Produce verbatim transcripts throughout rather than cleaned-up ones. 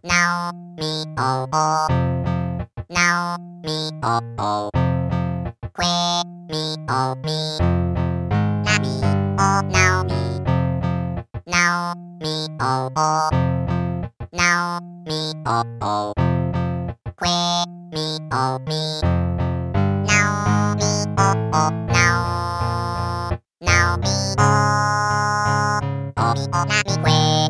Now me oh oh. Now me oh oh. Que me oh me. Na me oh now me. Now me oh oh. Now me oh oh. Que me oh me. Now me oh oh. Now now me oh oh me oh na me que.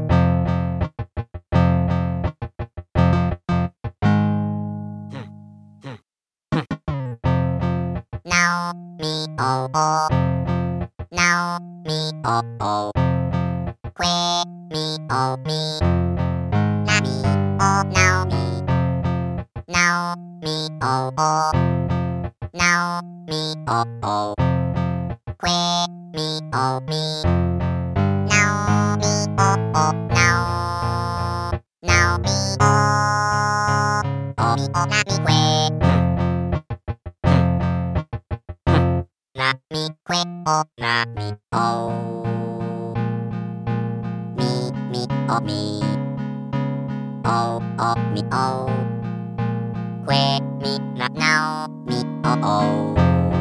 Now me oh oh. Now me oh oh. Que me oh me. Na me oh now me. Now me oh oh. Now me oh oh. Que me oh me. Now me oh oh. Now now me oh oh me oh na me que. Na mi que oh na mi oh. Mi mi oh mi. Oh oh mi oh. Que mi na now mi oh oh.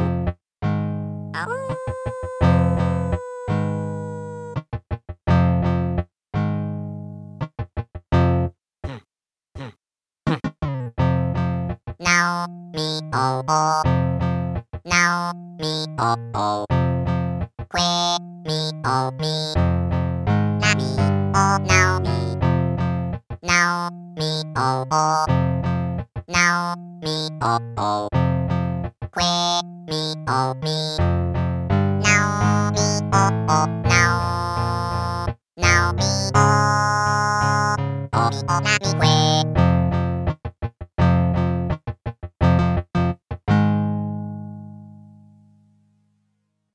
Oh. Now me oh oh. Now me oh oh. Que me oh me. Na me oh now me. Now me oh oh. Now me oh oh. Que me oh me. Now me oh oh. Now now me oh oh me oh na me que.